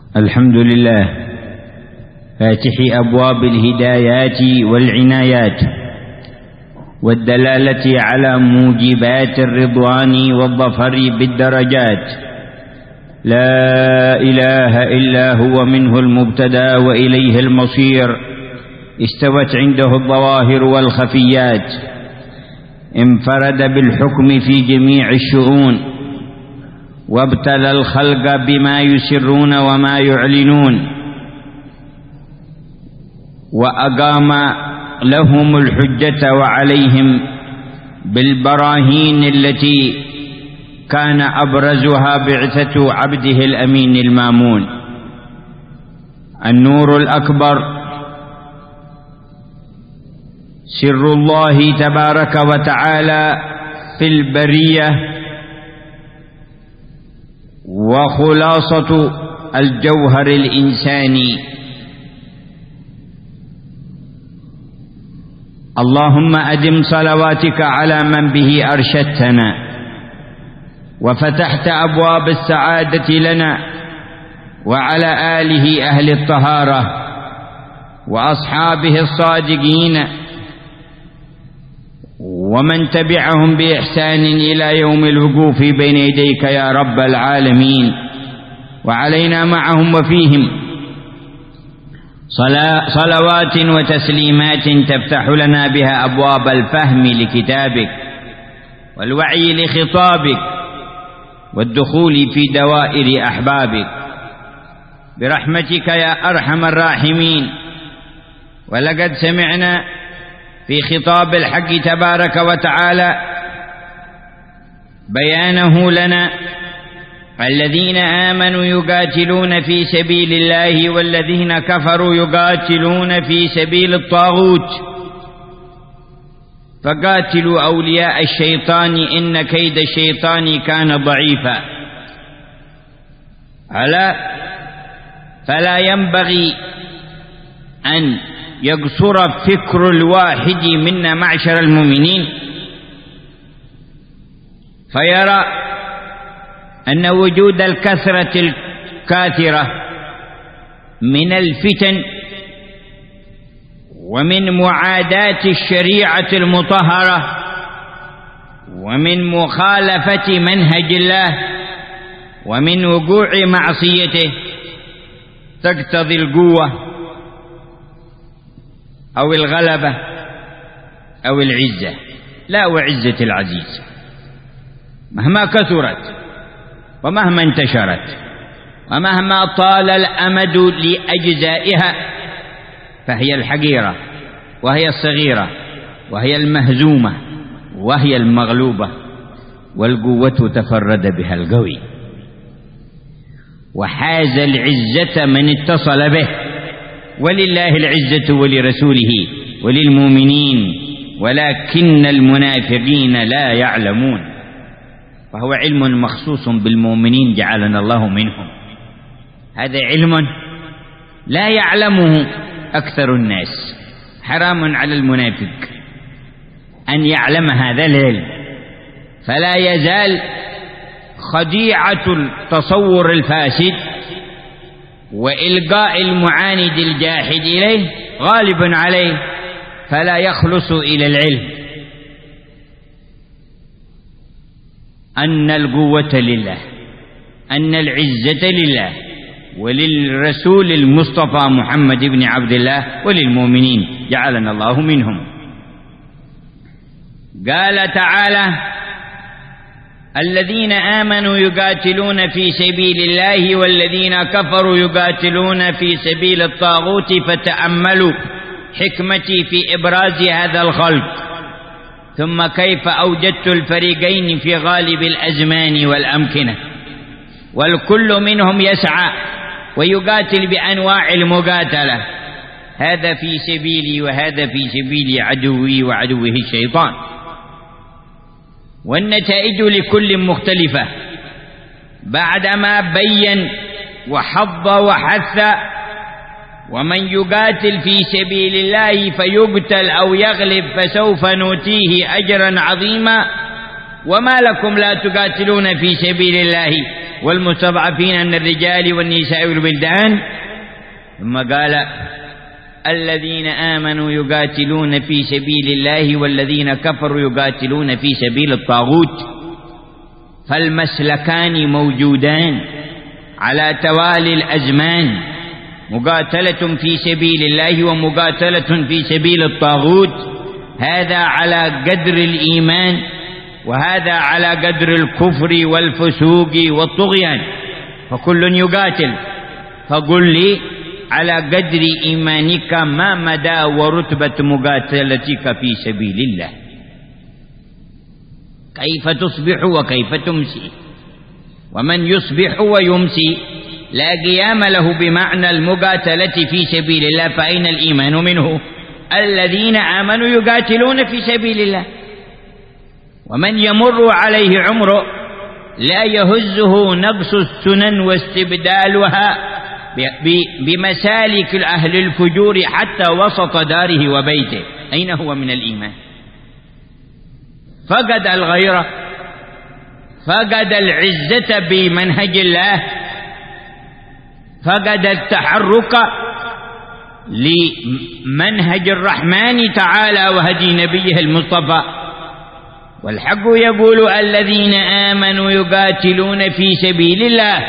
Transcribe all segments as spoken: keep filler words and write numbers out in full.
الحمد لله فاتح أبواب الهدايات والعنايات والدلالة على موجبات الرضوان والظفر بالدرجات، لا إله إلا هو منه المبتدأ وإليه المصير، استوت عنده الظواهر والخفيات، انفرد بالحكم في جميع الشؤون، وابتلى الخلق بما يسرون وما يعلنون، وأقام لهم الحجة وعليهم بالبراهين التي كان أبرزها بعثة عبده الأمين المامون. النور الأكبر سر الله تبارك وتعالى في البرية، وخلاصة الجوهر الإنساني. اللهم أدم صلواتك على من به أرشدتنا وفتحت أبواب السعادة لنا، وعلى آله أهل الطهارة وأصحابه الصادقين ومن تبعهم بإحسان إلى يوم الوقوف بين يديك يا رب العالمين، وعلينا معهم وفيهم صلوات وتسليمات تفتح لنا بها أبواب الفهم لكتابك والوعي لخطابك والدخول في دوائر أحبابك برحمتك يا أرحم الراحمين. ولقد سمعنا في خطاب الحق تبارك وتعالى بيانه لنا: الذين آمنوا يقاتلون في سبيل الله والذين كفروا يقاتلون في سبيل الطاغوت فقاتلوا أولياء الشيطان إن كيد الشيطان كان ضعيفا. ألا فلا ينبغي أن يقصر فكر الواحد منا معشر المؤمنين فيرى أن وجود الكثرة الكاثرة من الفتن ومن معاداة الشريعة المطهرة ومن مخالفة منهج الله ومن وقوع معصيته تقتضي القوة أو الغلبة أو العزة. لا وعزة العزيز مهما كثرت ومهما انتشرت ومهما طال الأمد لأجزائها فهي الحقيرة وهي الصغيرة وهي المهزومة وهي المغلوبة، والقوة تفرد بها القوي، وحاز العزة من اتصل به، ولله العزة ولرسوله وللمؤمنين ولكن المنافقين لا يعلمون. فهو علم مخصوص بالمؤمنين جعلنا الله منهم. هذا علم لا يعلمه أكثر الناس. حرام على المنافق أن يعلم هذا العلم، فلا يزال خديعة التصور الفاسد وإلقاء المعاند الجاحد إليه غالب عليه، فلا يخلص إلى العلم أن القوة لله، أن العزة لله وللرسول المصطفى محمد بن عبد الله وللمؤمنين جعلنا الله منهم. قال تعالى: الذين آمنوا يقاتلون في سبيل الله والذين كفروا يقاتلون في سبيل الطاغوت. فتأملوا حكمتي في إبراز هذا الخلق، ثم كيف أوجدت الفريقين في غالب الأزمان والأمكنة، والكل منهم يسعى ويقاتل بأنواع المقاتلة، هذا في سبيلي وهذا في سبيل عدوي وعدوه الشيطان، والنتائج لكل مختلفة بعدما بين وحض وحث. ومن يقاتل في سبيل الله فيقتل أو يغلب فسوف نؤتيه أجرا عظيما. وما لكم لا تقاتلون في سبيل الله والمستضعفين من الرجال والنساء والبلدان. ثم قال الذين آمنوا يقاتلون في سبيل الله والذين كفروا يقاتلون في سبيل الطاغوت، فالمسلكان موجودان على توالي الأزمان، مقاتلة في سبيل الله ومقاتلة في سبيل الطاغوت، هذا على قدر الإيمان وهذا على قدر الكفر والفسوق والطغيان، فكل يقاتل. فقل لي على قدر إيمانك ما مدى ورتبة مقاتلتك في سبيل الله، كيف تصبح وكيف تمسي. ومن يصبح ويمسي لا قيام له بمعنى المقاتلة في سبيل الله، فأين الإيمان منه؟ الذين آمنوا يقاتلون في سبيل الله. ومن يمر عليه عمره لا يهزه نقص السنن واستبدالها بمسالك أهل الفجور حتى وسط داره وبيته، أين هو من الإيمان؟ فقد الغيرة، فقد العزة بمنهج الله، فقد التحرك لمنهج الرحمن تعالى وهدي نبيه المصطفى. والحق يقول الذين آمنوا يقاتلون في سبيل الله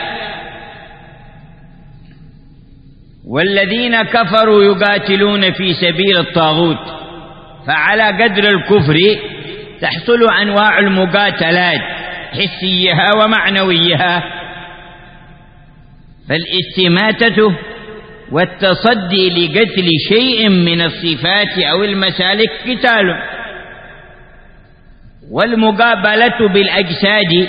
والذين كفروا يقاتلون في سبيل الطاغوت. فعلى قدر الكفر تحصل أنواع المقاتلات حسيها ومعنويها، فالاستماتة والتصدي لقتل شيء من الصفات أو المسالك قتال، والمقابلة بالأجساد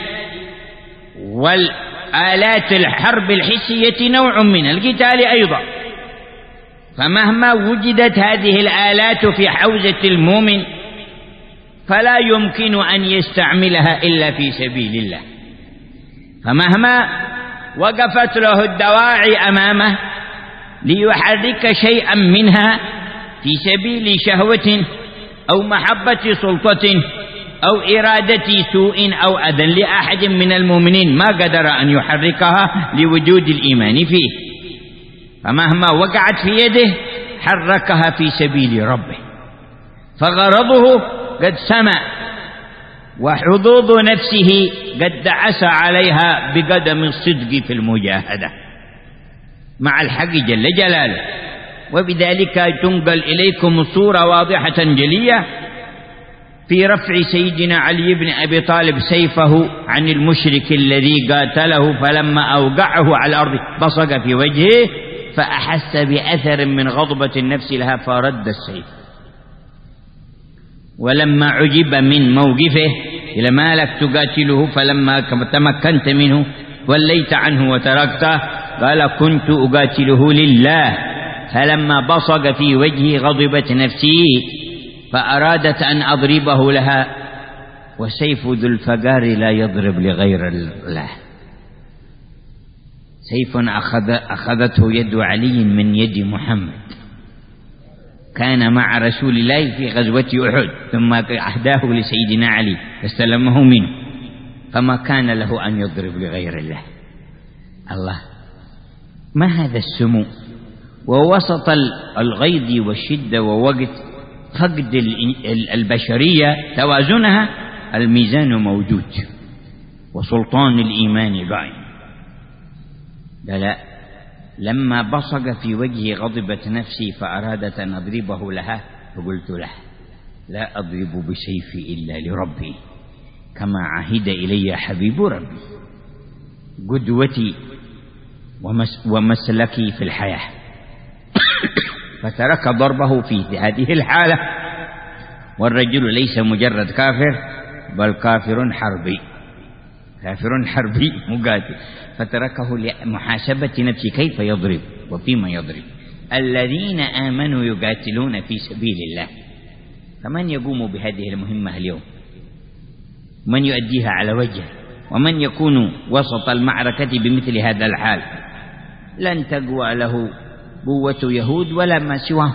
والآلات الحرب الحسية نوع من القتال أيضا. فمهما وجدت هذه الآلات في حوزة المؤمن فلا يمكن أن يستعملها إلا في سبيل الله، فمهما وقفت له الدواعي أمامه ليحرك شيئا منها في سبيل شهوة أو محبة سلطة أو إرادة سوء أو أذى لأحد من المؤمنين ما قدر أن يحركها لوجود الإيمان فيه، فمهما وقعت في يده حركها في سبيل ربه، فغرضه قد سمع وحظوظ نفسه قد دعس عليها بقدم الصدق في المجاهدة مع الحق جل جلاله. وبذلك تنقل إليكم الصورة واضحة جلية في رفع سيدنا علي بن أبي طالب سيفه عن المشرك الذي قاتله، فلما أوقعه على الأرض بصق في وجهه فأحس بأثر من غضبة النفس لها فرد السيف. ولما عجب من موقفه إلى ما لك تقاتله فلما تمكنت منه وليت عنه وتركته، قال كنت أقاتله لله، فلما بصق في وجهي غضبت نفسي فأرادت أن أضربه لها، وسيف ذو الفقار لا يضرب لغير الله. سيف أخذ أخذته يد علي من يد محمد، كان مع رسول الله في غزوة أحد ثم أهداه لسيدنا علي فاستلمه منه، فما كان له أن يضرب لغير الله. الله، ما هذا السمو؟ ووسط الغيظ والشدة ووقت فقد البشرية توازنها الميزان موجود وسلطان الإيمان قائم. لا لا، لما بصق في وجهي غضبت نفسي فأرادت أن أضربه لها، فقلت له لا أضرب بسيفي إلا لربي كما عهد إلي حبيب ربي قدوتي ومسلكي في الحياة. فترك ضربه في هذه الحالة. والرجل ليس مجرد كافر بل كافر حربي، كافر حربي مقاتل، فتركه لمحاسبة نفسه كيف يضرب وفيما يضرب. الذين آمنوا يقاتلون في سبيل الله، فمن يقوم بهذه المهمة اليوم؟ من يؤديها على وجهه؟ ومن يكون وسط المعركة بمثل هذا الحال؟ لن تقوى له قوة يهود ولا ما سواه.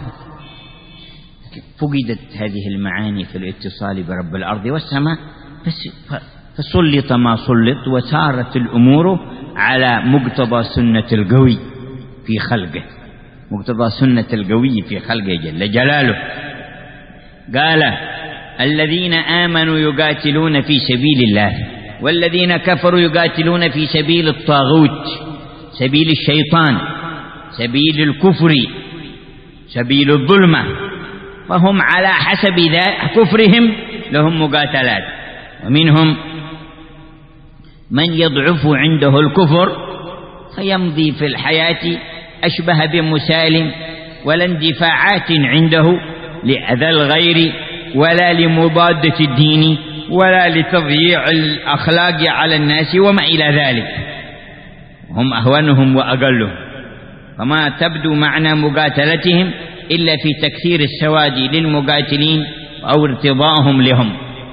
فقدت هذه المعاني في الاتصال برب الأرض والسماء، فسلط ما سلط وسارت الأمور على مقتضى سنة القوي في خلقه، مقتضى سنة القوي في خلقه جل جلاله. قال: الذين آمنوا يقاتلون في سبيل الله والذين كفروا يقاتلون في سبيل الطاغوت، سبيل الشيطان، سبيل الكفر، سبيل الظلمة، فهم على حسب كفرهم لهم مقاتلات. ومنهم من يضعف عنده الكفر فيمضي في الحياة أشبه بمسالم، ولا اندفاعات عنده لأذى الغير ولا لمضادة الدين ولا لتضييع الأخلاق على الناس وما إلى ذلك، هم أهونهم وأقلهم. فما تبدو معنى مقاتلتهم إلا في تكثير السواد للمقاتلين أو ارتضاهم لهم.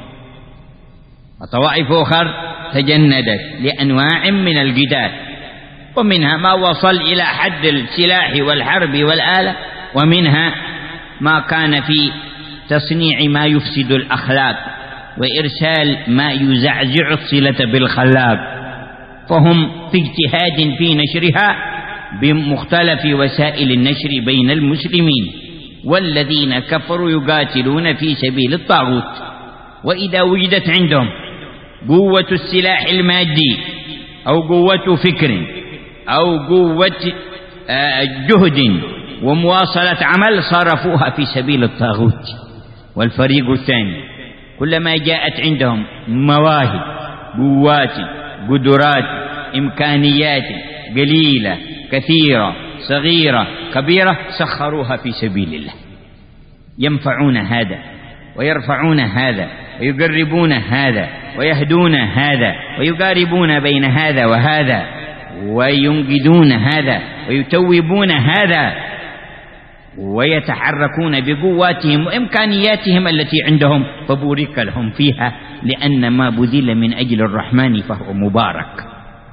وطوائف أخرى تجندت لأنواع من القتال، ومنها ما وصل إلى حد السلاح والحرب والآلة، ومنها ما كان في تصنيع ما يفسد الأخلاق وإرسال ما يزعزع الصلة بالخلاق، فهم في اجتهاد في نشرها بمختلف وسائل النشر بين المسلمين. والذين كفروا يقاتلون في سبيل الطاغوت، وإذا وجدت عندهم قوة السلاح المادي أو قوة فكر أو قوة جهد ومواصلة عمل صرفوها في سبيل الطاغوت. والفريق الثاني كلما جاءت عندهم مواهب، قوات، قدرات، إمكانيات قليلة كثيرة صغيرة كبيرة سخروها في سبيل الله، ينفعون هذا ويرفعون هذا ويقربون هذا ويهدون هذا ويقاربون بين هذا وهذا وينقذون هذا ويتوبون هذا، ويتحركون بقواتهم وإمكانياتهم التي عندهم، فبورك لهم فيها، لأن ما بذل من أجل الرحمن فهو مبارك.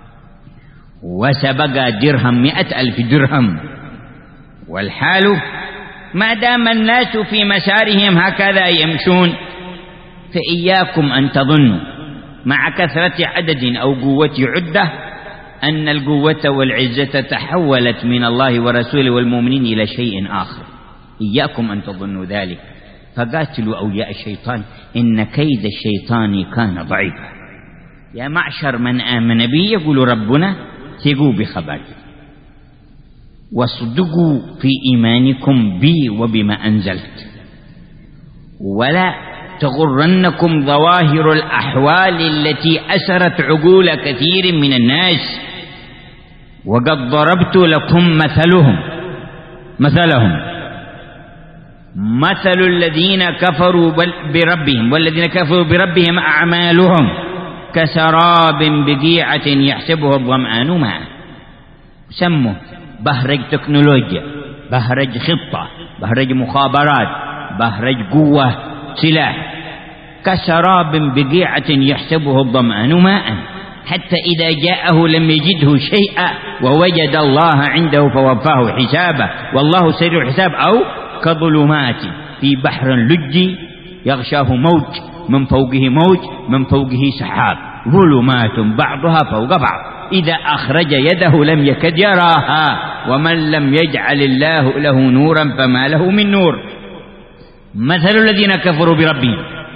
وسبق درهم مئة ألف درهم. والحال ما دام الناس في مسارهم هكذا يمشون، فإياكم أن تظنوا مع كثرة عدد أو قوة عدة أن القوة والعزة تحولت من الله ورسوله والمؤمنين إلى شيء آخر، إياكم أن تظنوا ذلك. فقاتلوا أولياء الشيطان إن كيد الشيطان كان ضعيفا. يا معشر من آمن بي يقول ربنا ثقوا بخبري واصدقوا في إيمانكم بي وبما أنزلت، ولا تغرنكم ظواهر الأحوال التي أسرت عقول كثير من الناس، وقد ضربت لكم مثلهم مثلهم مثل الذين كفروا بربهم والذين كفروا بربهم أعمالهم كسراب بقيعة يحسبه الظمآن ماء. سموا بهرج تكنولوجيا، بهرج خطة، بهرج مخابرات، بهرج قوة سلاح، كسراب بقيعة يحسبه الظمآن ماء حتى إذا جاءه لم يجده شيئا ووجد الله عنده فوفاه حسابه والله سريع الحساب. أو كظلمات في بحر لجي يغشاه موج من فوقه موج من فوقه سحاب، ظلمات بعضها فوق بعض إذا أخرج يده لم يكد يراها، ومن لم يجعل الله له نورا فما له من نور. مثل الذين كفروا بربهم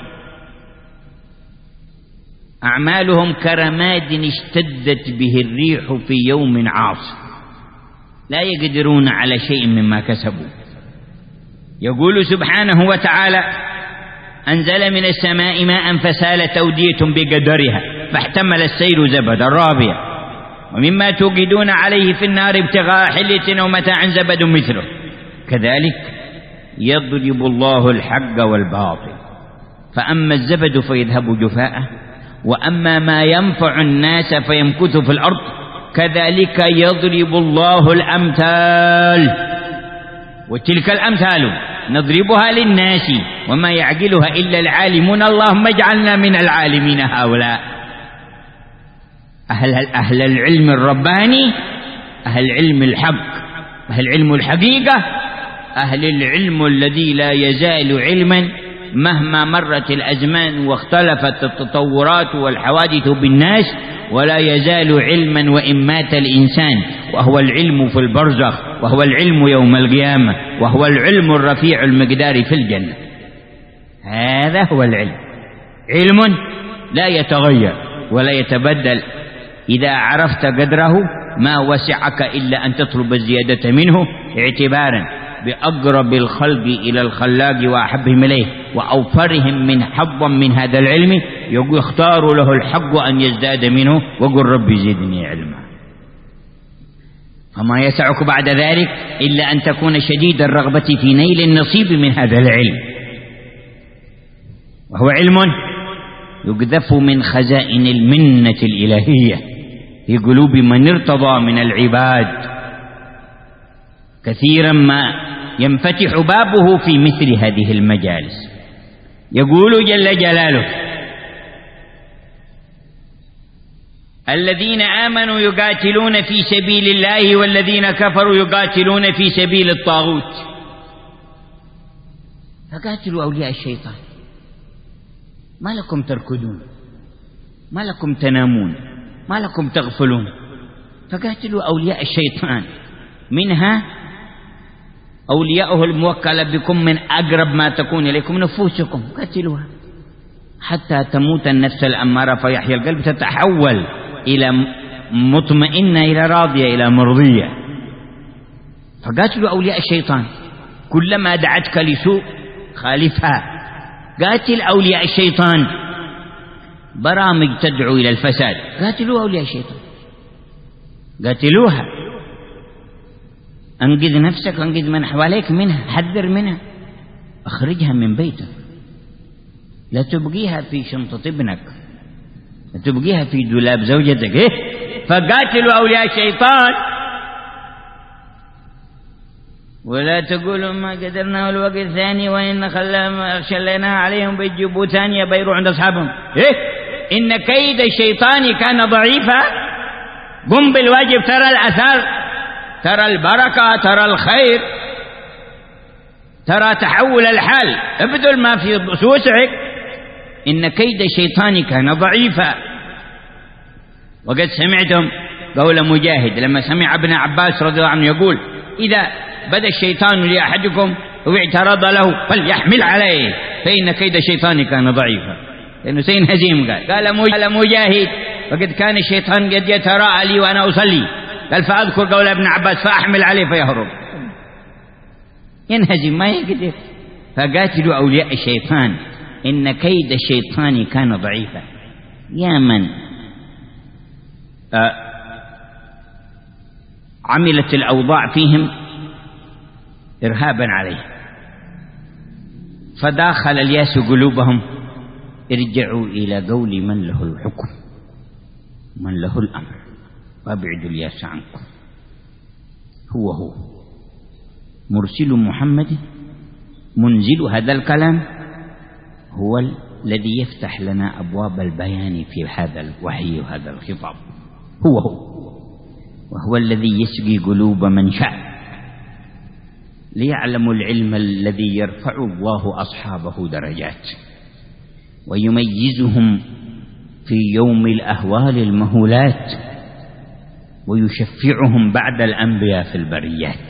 أعمالهم كرماد اشتدت به الريح في يوم عاصف لا يقدرون على شيء مما كسبوا. يقول سبحانه وتعالى: أنزل من السماء ماء فسالت أودية بقدرها فاحتمل السيل زبدا رابيا ومما توقدون عليه في النار ابتغاء حلية أو متاع زبد مثله كذلك يضرب الله الحق والباطل فأما الزبد فيذهب جفاء وأما ما ينفع الناس فيمكث في الأرض كذلك يضرب الله الأمثال وتلك الأمثال نضربها للناس وما يعقلها إلا العالمون. اللهم اجعلنا من العالمين هؤلاء أهل, أهل العلم الرباني، أهل علم الحق، أهل علم الحقيقة، أهل العلم الذي لا يزال علما مهما مرت الأزمان واختلفت التطورات والحوادث بالناس، ولا يزال علما وإن مات الإنسان، وهو العلم في البرزخ، وهو العلم يوم القيامة، وهو العلم الرفيع المقدار في الجنة. هذا هو العلم، علم لا يتغير ولا يتبدل. إذا عرفت قدره ما وسعك إلا أن تطلب الزيادة منه، اعتبارا بأقرب الخلق إلى الخلاق وأحبهم إليه وأوفرهم من حظا من هذا العلم، يختار له الحق أن يزداد منه، وقل ربي زدني علما. فما يسعك بعد ذلك إلا أن تكون شديد الرغبة في نيل النصيب من هذا العلم، وهو علم يقذف من خزائن المنة الإلهية في قلوب من ارتضى من العباد. كثيرا ما ينفتح بابه في مثل هذه المجالس. يقول جل جلاله: الذين آمنوا يقاتلون في سبيل الله والذين كفروا يقاتلون في سبيل الطاغوت. فقاتلوا أولياء الشيطان. ما لكم تركضون؟ ما لكم تنامون؟ ما لكم تغفلون؟ فقاتلوا أولياء الشيطان، منها أولياؤه الموكلة بكم من أقرب ما تكون إليكم نفوسكم، قاتلوها حتى تموت النفس الأمارة فيحيى القلب، تتحول إلى مطمئنة، إلى راضية، إلى مرضية. فقاتلوا أولياء الشيطان، كلما دعتك لسوء خالفها. قاتل أولياء الشيطان، برامج تدعو إلى الفساد، قاتلوا أولياء الشيطان، قاتلوها. أنقذ نفسك وأنقذ من حواليك منها، حذر منها، أخرجها من بيتك، لا تبقيها في شنطة ابنك، لا تبقيها في دولاب زوجتك. إيه؟ فقاتلوا أولياء الشيطان، ولا تقولوا ما قدرنا والوقت الثاني وإن خليناها عليهم بيجيبوا ثانية بيروا عند أصحابهم. إيه؟ إن كيد الشيطان كان ضعيفا. قم بالواجب، ترى الأثر، ترى البركة، ترى الخير، ترى تحول الحال، ابذل ما في وسعك. إن كيد الشيطان كان ضعيفا. وقد سمعتم قول مجاهد لما سمع ابن عباس رضي الله عنه يقول: إذا بدا الشيطان لأحدكم واعترض له فليحمل عليه فإن كيد الشيطان كان ضعيفا. لأنه سينهزم. قال قال مجاهد: وقد كان الشيطان قد يتراءى لي وأنا أصلي، قال فأذكر قول ابن عباس فأحمل عليه فيهرب، ينهزم ما يقدر. فقاتلوا أولياء الشيطان إن كيد الشيطان كان ضعيفا. يا من آه عملت الأوضاع فيهم إرهابا عليه، فداخل الياس قلوبهم، ارجعوا إلى قول من له الحكم، من له الأمر، وابعدوا الياس عنكم. هو هو مرسل محمد منزل هذا الكلام، هو الذي يفتح لنا أبواب البيان في هذا الوحي وهذا الخطاب. هو هو وهو الذي يسقي قلوب من شاء ليعلموا العلم الذي يرفع الله أصحابه درجات ويميزهم في يوم الأهوال المهولات ويشفعهم بعد الأنبياء في البريات.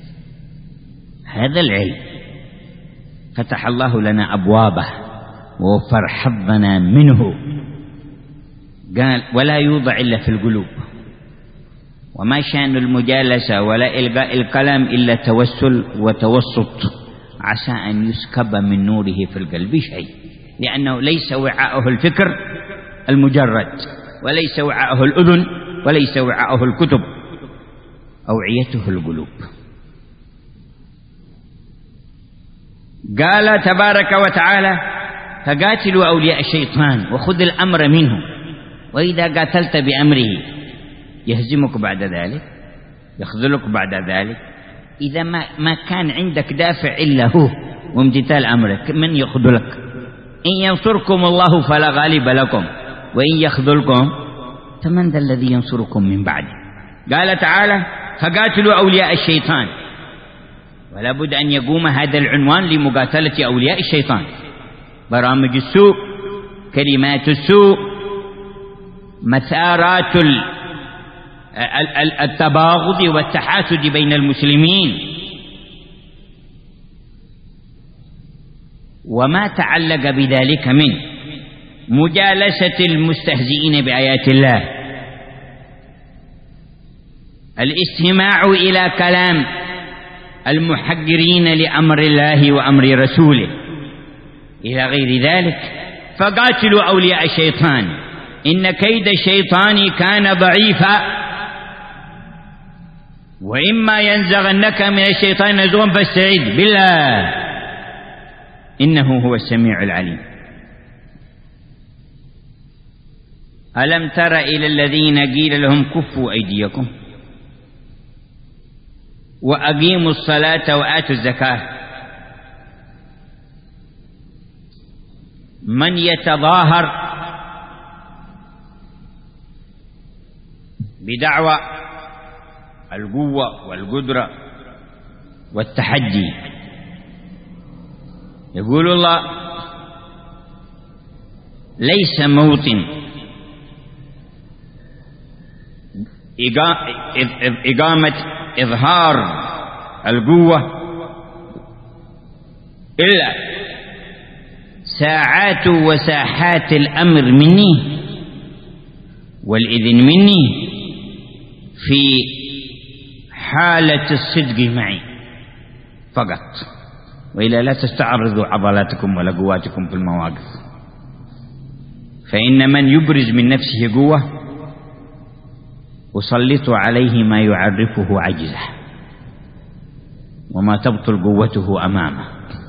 هذا العلم فتح الله لنا أبوابه ووفر حظنا منه. قال: ولا يوضع إلا في القلوب، وما شأن المجالسة ولا إلقاء الكلام إلا توسل وتوسط، عسى أن يسكب من نوره في القلب شيء، لأنه ليس وعاءه الفكر المجرد، وليس وعاءه الأذن، وليس وعاءه الكتب، أوعيته القلوب. قال تبارك وتعالى: فقاتلوا أولياء الشيطان وخذ الأمر منه، وإذا قاتلت بأمره يهزمك بعد ذلك، يخذلك بعد ذلك. إذا ما, ما كان عندك دافع إلا هو وامتثال أمرك، من يخذلك؟ إن ينصركم الله فلا غالب لكم وإن يخذلكم فمن ذا الذي ينصركم من بعده. قال تعالى: فقاتلوا أولياء الشيطان. ولا بد أن يقوم هذا العنوان لمقاتلة أولياء الشيطان، برامج السوء، كلمات السوء، مثارات التباغض والتحاسد بين المسلمين، وما تعلق بذلك من مجالسة المستهزئين بآيات الله، الاستماع إلى كلام المحقرين لأمر الله وأمر رسوله إلى غير ذلك. فقاتلوا أولياء الشيطان إن كيد الشيطان كان ضعيفا، وإما ينزغنك من الشيطان نزغ فاستعذ بالله إنه هو السميع العليم. ألم تر إلى الذين قيل لهم كفوا أيديكم وأقيموا الصلاة وآتوا الزكاة، من يتظاهر بدعوى القوة والقدرة والتحدي، يقول الله ليس موطن إقامة إظهار القوة إلا ساعات وساحات الأمر مني والإذن مني في حالة الصدق معي فقط، وإلا لا تستعرضوا عضلاتكم ولا قواتكم في المواقف، فإن من يبرز من نفسه قوة أسلط عليه ما يعرفه عجزه وما تبطل قوته أمامه.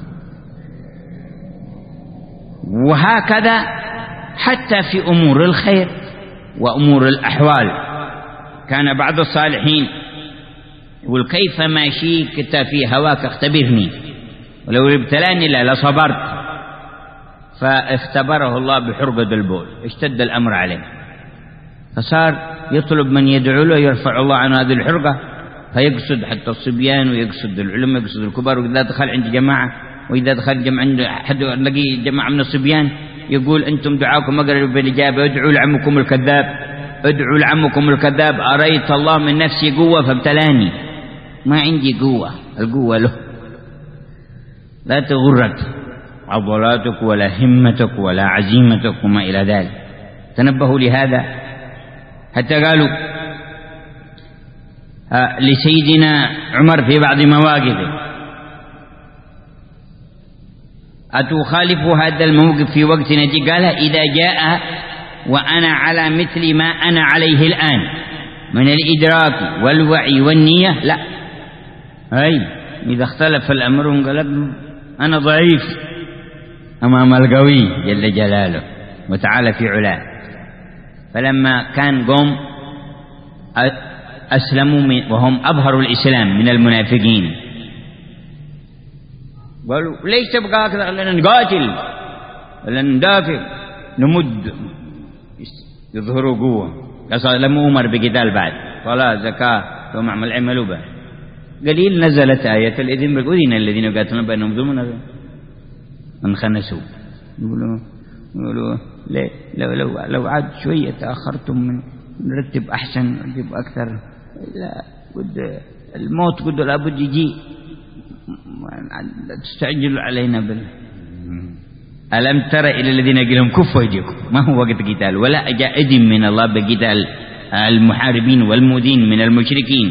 وهكذا حتى في أمور الخير وأمور الأحوال. كان بعض الصالحين يقول كيف ما شئت في هواك اختبرني ولو ابتلاني لا لصبرت، فاختبره الله بحرقة البول، اشتد الأمر عليه، فصار يطلب من يدعو له يرفع الله عنه هذه الحرقة، فيقصد حتى الصبيان ويقصد العلماء يقصد الكبار. وإذا دخل عند جماعة وإذا دخل جمع عند حد نلاقي جماعة من الصبيان يقول أنتم دعاكم أقرب بالإجابة، ادعوا لعمكم الكذاب، ادعوا لعمكم الكذاب، أريت الله من نفسي قوة فابتلاني، ما عندي قوة، القوة له. لا تغرك عضلاتك ولا همتك ولا عزيمتك وما إلى ذلك. تنبهوا لهذا. حتى قالوا آه لسيدنا عمر في بعض مواقفه أتخالف هذا الموقف في وقت نجي؟ قال إذا جاء وأنا على مثل ما أنا عليه الآن من الإدراك والوعي والنية لا، أي إذا اختلف الأمر انقلب أنا ضعيف أمام القوي جل جلاله وتعالى في علاه. فلما كان قوم أسلموا وهم أظهروا الإسلام من المنافقين قالوا ليش تبقى هكذا؟ لنا نقاتل ولا ندافع نمد، يظهروا قوة. قال لم أمر بقتال بعد، صلاة زكاة ثم اعمل عملوا به. قليل نزلت آية الإذن بالأذن الذين يقاتلون بأنهم ظلمون انخنسوا. يقولوا يقولوا ليه لو لو لو عاد شوية تأخرتم من نرتب أحسن نرتب أكثر. لا قد الموت قد لابد يجي، تستعجلوا علينا بال. ألم تر إلى الذين قال لهم كفوا أيديكم، ما هو وقت قتال ولا جاء إذن من الله بقتال المحاربين والمؤذين من المشركين.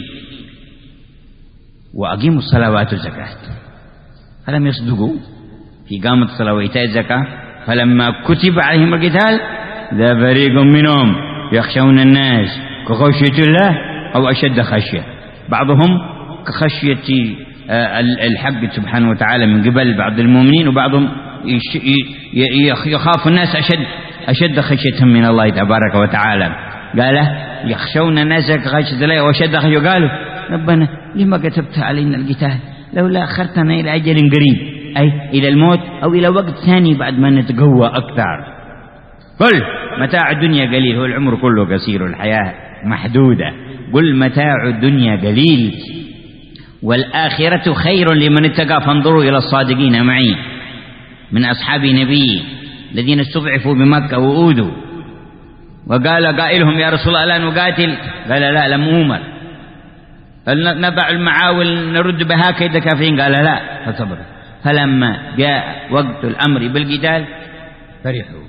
وأقيموا الصلوات والزكاة، فلم يصدقوا في قامة الصلاة وإيتاء الزكاة. فلما كتب عليهم القتال ذا فريق منهم يخشون الناس كخشية الله أو أشد خشية، بعضهم كخشية الحق سبحانه وتعالى من قبل بعض المؤمنين، وبعضهم يخاف الناس أشد أشد خشية من الله تبارك وتعالى. قال يخشون الناس كخشية الله وأشد خشية. قالوا ربنا لما كتبت علينا القتال لولا أخرتنا إلى أجل قريب، أي إلى الموت أو إلى وقت ثاني بعد ما نتقوى أكثر. قل متاع الدنيا قليل، هو العمر كله قصير والحياة محدودة. قل متاع الدنيا قليل والآخرة خير لمن اتقى فانظروا إلى الصادقين معي. من أصحاب نبيه الذين استضعفوا بمكة وأوذوا، وقال قائلهم يا رسول الله لا نقاتل؟ قال لا لم أمر. هل نضع المعاول نرد بها كيد كافرين؟ قال لا، فصبر. فلما جاء وقت الأمر بالقتال فرحوا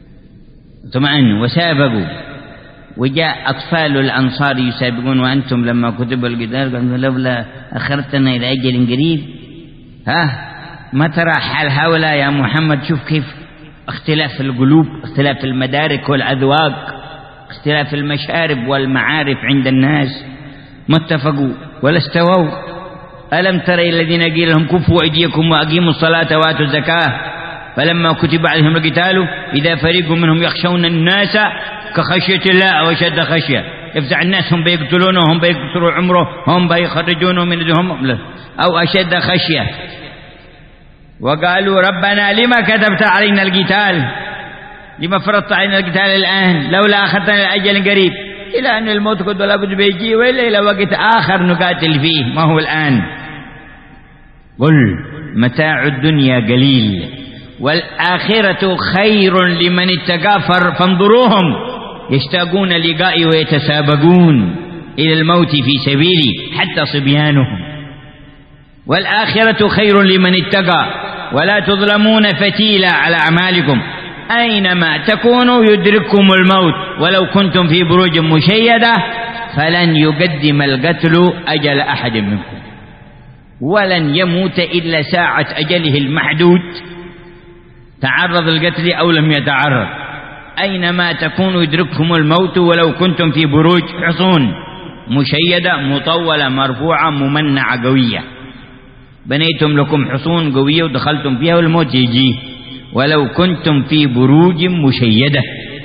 اطمأنوا وسابقوا، وجاء أطفال الأنصار يسابقون وأنتم لما كتب القتال قالوا لولا أخرتنا إلى أجل قريب. ها ما ترى حال هؤلاء يا محمد؟ شوف كيف اختلاف القلوب، اختلاف المدارك والأذواق، اختلاف المشارب والمعارف عند الناس، ما اتفقوا ولا استووا. ألم تر الذين قيل لهم كفوا أيديكم وأقيموا الصلاة وآتوا الزكاة فلما كتب عليهم القتال إذا فريق منهم يخشون الناس كخشية الله أو أشد خشية. يفزع الناس هم بيقتلونه، هم بيقتلوا عمره، هم بيخرجونه من دهم أو أشد خشية. وقالوا ربنا لما كتبت علينا القتال، لما فرضت علينا القتال الآن، لولا أخذتنا لأجل قريب. إلى أن الموت قد ولا بد بيجي، وإلا إلى وقت آخر نقاتل فيه، ما هو الآن. قل متاع الدنيا قليل والآخرة خير لمن اتقى فانظروهم يشتاقون لقائي ويتسابقون إلى الموت في سبيلي حتى صبيانهم. والآخرة خير لمن اتقى ولا تظلمون فتيلا على أعمالكم أينما تكونوا يدرككم الموت ولو كنتم في بروج مشيدة فلن يقدم القتل أجل أحد منكم ولن يموت إلا ساعة أجله المحدود، تعرض القتل أو لم يتعرض. أينما تكونوا يدرككم الموت ولو كنتم في بروج حصون مشيدة مطولة مرفوعة ممنعة قوية. بنيتم لكم حصون قوية ودخلتم فيها والموت يجي، ولو كنتم في بروج مشيدة.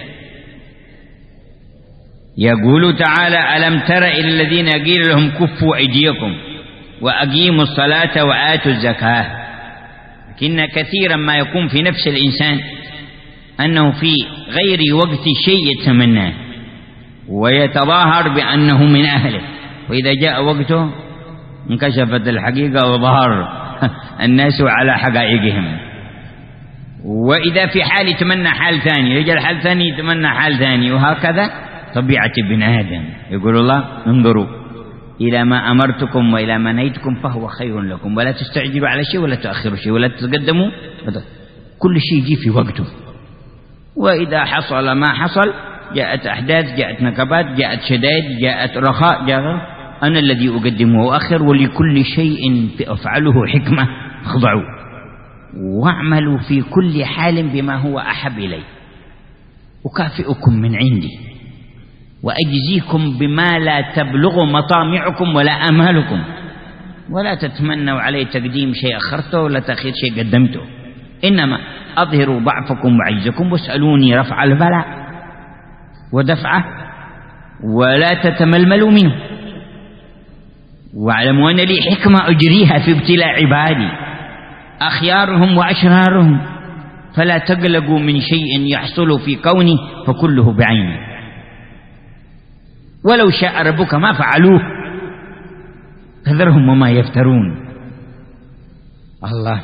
يقول تعالى ألم تر إلى الذين قيل لهم كفوا أيديكم وأقيموا الصلاة وآتوا الزكاة. لكن كثيرا ما يكون في نفس الإنسان أنه في غير وقت شيء يتمناه ويتظاهر بأنه من أهله، وإذا جاء وقته انكشفت الحقيقة وظهر الناس على حقائقهم. وإذا في حال يتمنى حال ثاني، رجل حال ثاني يتمنى حال ثاني، وهكذا طبيعة ابن آدم. يقول الله انظروا إلى ما أمرتكم وإلى ما نهيتكم فهو خير لكم، ولا تستعجلوا على شيء ولا تؤخروا شيء ولا تتقدموا، كل شيء يجي في وقته. وإذا حصل ما حصل، جاءت أحداث، جاءت نكبات، جاءت شدائد، جاءت رخاء، جاءت أنا الذي أقدم وأؤخر، ولكل شيء أفعله حكمة، خضعوا واعملوا في كل حال بما هو أحب إلي، أكافئكم من عندي وأجزيكم بما لا تبلغ مطامعكم ولا آمالكم، ولا تتمنوا علي تقديم شيء أخرته ولا تأخير شيء قدمته، إنما أظهروا ضعفكم وعجزكم واسألوني رفع البلاء ودفعه ولا تتململوا منه، واعلموا أن لي حكمة أجريها في ابتلاء عبادي أخيارهم وأشرارهم، فلا تقلقوا من شيء يحصل في كوني فكله بعينه، ولو شاء ربك ما فعلوه فذرهم وما يفترون. الله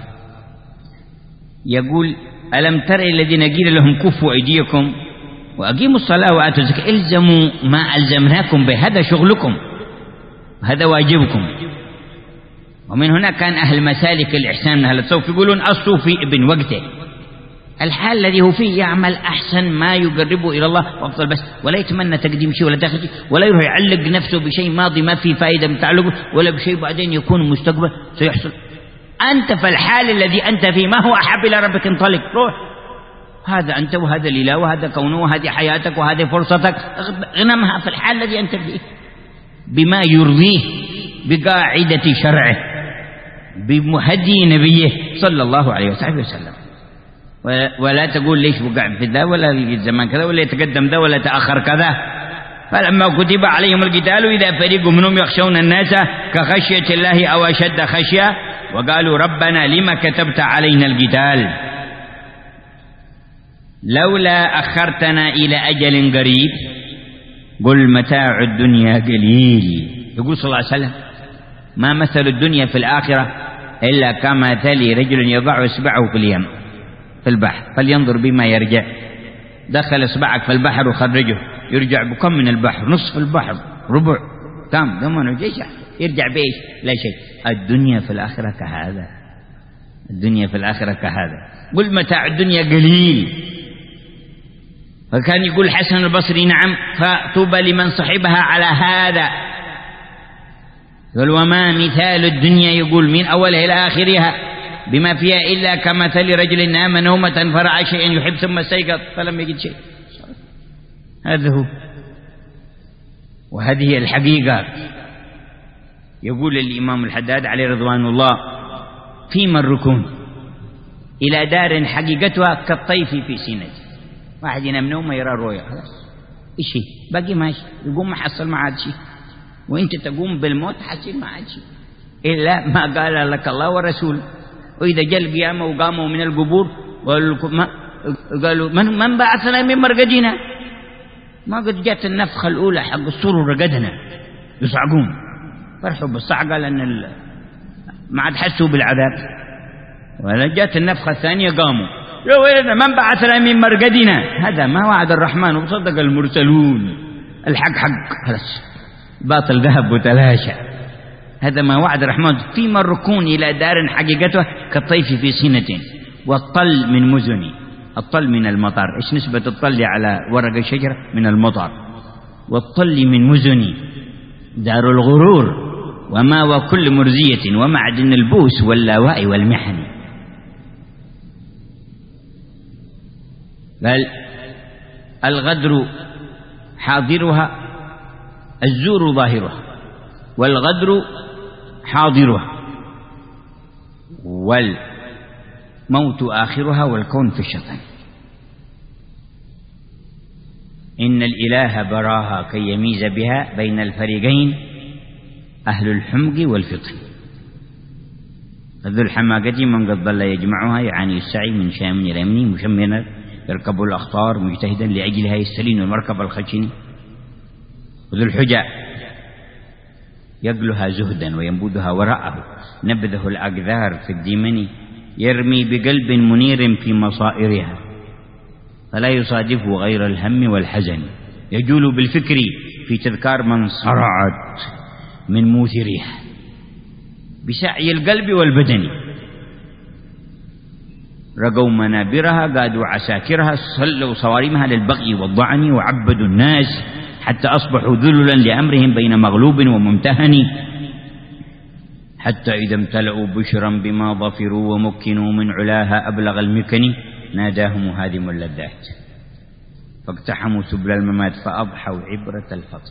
يقول ألم تر الذين قيل لهم كفوا أيديكم وأقيموا الصلاة وآتوا الزكاة، الزموا ما ألزمناكم به، هذا شغلكم، هذا واجبكم. ومن هنا كان أهل مسالك الإحسان من أهل التصوف يقولون الصوفي ابن وقته، الحال الذي هو فيه يعمل أحسن ما يقربه إلى الله وأفضل، بس ولا يتمنى تقديم شيء ولا تأخذ شيء، ولا يروح يعلق نفسه بشيء ماضي ما فيه فائدة من تعلقه، ولا بشيء بعدين يكون مستقبل سيحصل. أنت في الحال الذي أنت فيه ما هو أحب إلى ربك، انطلق روح، هذا أنت وهذا الإله وهذا كونه وهذه حياتك وهذه فرصتك، اغنمها في الحال الذي أنت فيه بما يرضيه بقاعدة شرعه بمهدي نبيه صلى الله عليه وسلم. ولا تقول ليش وقع في ذا ولا الزمان كذا ولا يتقدم ذا ولا تأخر كذا. فلما كتب عليهم القتال إذا فريق منهم يخشون الناس كخشية الله أو أشد خشية وقالوا ربنا لما كتبت علينا القتال لولا أخرتنا إلى أجل قريب قل متاع الدنيا قليل. يقول صلى الله عليه وسلم ما مثل الدنيا في الآخرة إلا كمثل رجل يضع إصبعه في اليم في البحر فلينظر بما يرجع. دخل إصبعك في البحر وخرجه، يرجع بكم من البحر؟ نصف البحر، ربع، كم ثمنه جيش، يرجع بإيش؟ لا شيء. الدنيا في الآخرة كهذا، الدنيا في الآخرة كهذا. قل متاع الدنيا قليل. فكان يقول حسن البصري نعم، فطوبى لمن صحبها على هذا. قال وما مثال الدنيا، يقول من أولها إلى آخرها بما فيها إلا كمثل رجل نام نومة فرأى شيئا يحب ثم استيقظ فلم يجد شيء. هذا هو، وهذه الحقيقة. يقول الإمام الحداد عليه رضوان الله فيما الركون إلى دار حقيقتها كالطيف في سينته. واحد ينام نومه يرى رؤيا، خلاص إيش باقي ماشي، يقوم محصل ما عاد شيء، وانت تقوم بالموت حصل ما عاد شيء إلا ما قال لك الله ورسول. وإذا جاء القيامة وقاموا من القبور قالوا من, من بعثنا من مرقدنا، ما قد جاءت النفخة الأولى حق الصور ورقدنا، يصعقون فرحوا بالصعقة لأن ما عاد حسوا بالعذاب. ولا جاءت النفخة الثانية قاموا يا ويلنا من بعثنا من مرقدنا. هذا ما وعد الرحمن وصدق المرسلون، الحق حق خلاص، باطل ذهب وتلاشى. هذا ما وعد الرحمن. فيما الركون إلى دار حقيقته كالطيف في سنة والطل من مزن. الطل من المطر. إيش نسبة الطل على ورق الشجرة؟ من المطر. والطل من مزن دار الغرور وما وكل مرزية ومعدن البوس واللاواء والمحن. بل الغدر حاضرها، الزور ظاهرها، والغدر حاضرها، والموت آخرها، والكون في الشطن. إن الإله براها كي يميز بها بين الفريقين أهل الحمق والفطر. ذو الحماقة من قد ضل يجمعها يعاني السعي من شام إلى يمين مشمنا يركب الأخطار مجتهدا لأجلها يستلين المركب الخشن. وذو الحجة يقلها زهدا وينبذها وراءه نبذه الأقذار في الديمن يرمي بقلب منير في مصائرها فلا يصادفه غير الهم والحزن. يجول بالفكر في تذكار من صرعت من موثرها بسعي القلب والبدن. رقوا منابرها قادوا عساكرها صلوا صوارمها للبغي والضعن وعبدوا الناس حتى أصبحوا ذللا لأمرهم بين مغلوب وممتهن. حتى إذا امتلأوا بشرا بما ظفروا ومكنوا من علاها أبلغ المكن ناداهم هادم اللذات فاقتحموا سبل الممات فأضحوا عبرة الفطن.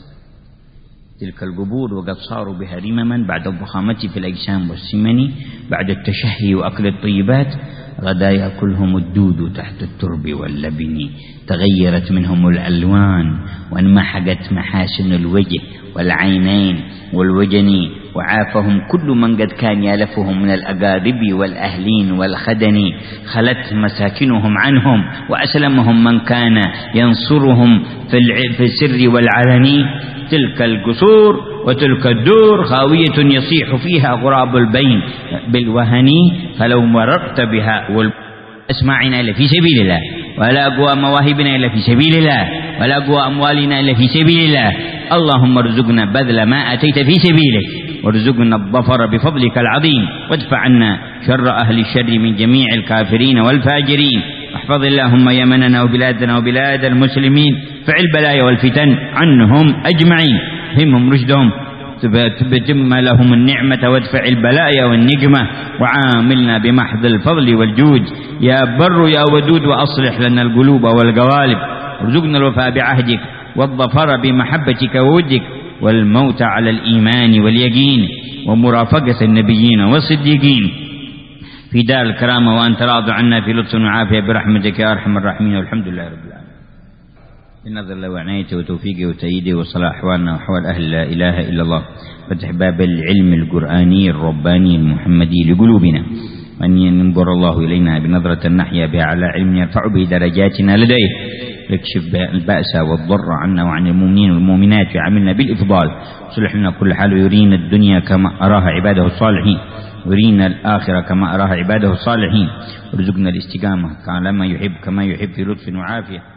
تلك القبور وقد صاروا بها رمما بعد الضخامة في الأجسام والسمن بعد التشهي وأكل الطيبات غدا يأكلهم الدود تحت الترب واللبن. تغيرت منهم الألوان وانمحقت محاسن الوجه والعينين والوجن وعافهم كل من قد كان يالفهم من الأقارب والأهلين والخدن. خلت مساكنهم عنهم وأسلمهم من كان ينصرهم في السر والعلن. تلك القصور وتلك الدور خاوية يصيح فيها غراب البين بالوهن. فلو مررت بها أسماعنا إلا في سبيل الله ولا قوى مواهبنا إلا في سبيل الله ولا قوى أموالنا إلا في سبيل الله. اللهم ارزقنا بذل ما أتيت في سبيلك وارزقنا الظفر بفضلك العظيم وادفع عنا شر أهل الشر من جميع الكافرين والفاجرين. احفظ اللهم يمننا وبلادنا وبلاد المسلمين فعل البلايا والفتن عنهم أجمعين. همهم رشدهم تتم لهم النعمة وادفع البلايا والنقمة وعاملنا بمحض الفضل والجود يا بر يا ودود. وأصلح لنا القلوب والقوالب ارزقنا الوفاء بعهدك والظفر بمحبتك وودك والموت على الإيمان واليقين ومرافقة النبيين والصديقين في دار الكرامة وأنت راض عنا في لطف وعافية برحمتك يا أرحم الراحمين. والحمد لله رب العالمين. بنظر الله وعنايته وتوفيقه وتأييده وصلاح أحوالنا وأحوال أهل لا إله إلا الله. فتح باب العلم القرآني الرباني المحمدي لقلوبنا وأن ينظر الله إلينا بنظرة نحيا بها على علم يرفع به درجاتنا لديه. يكشف البأس والضر عنا وعن المؤمنين والمؤمنات ويعاملنا بالإفضال. صلح لنا كل حال ويرينا الدنيا كما أراها عباده الصالحين ورينا الآخرة كما أراها عباده الصالحين، وارزقنا الاستقامة كما يحب كما يحب في لطف وعافية.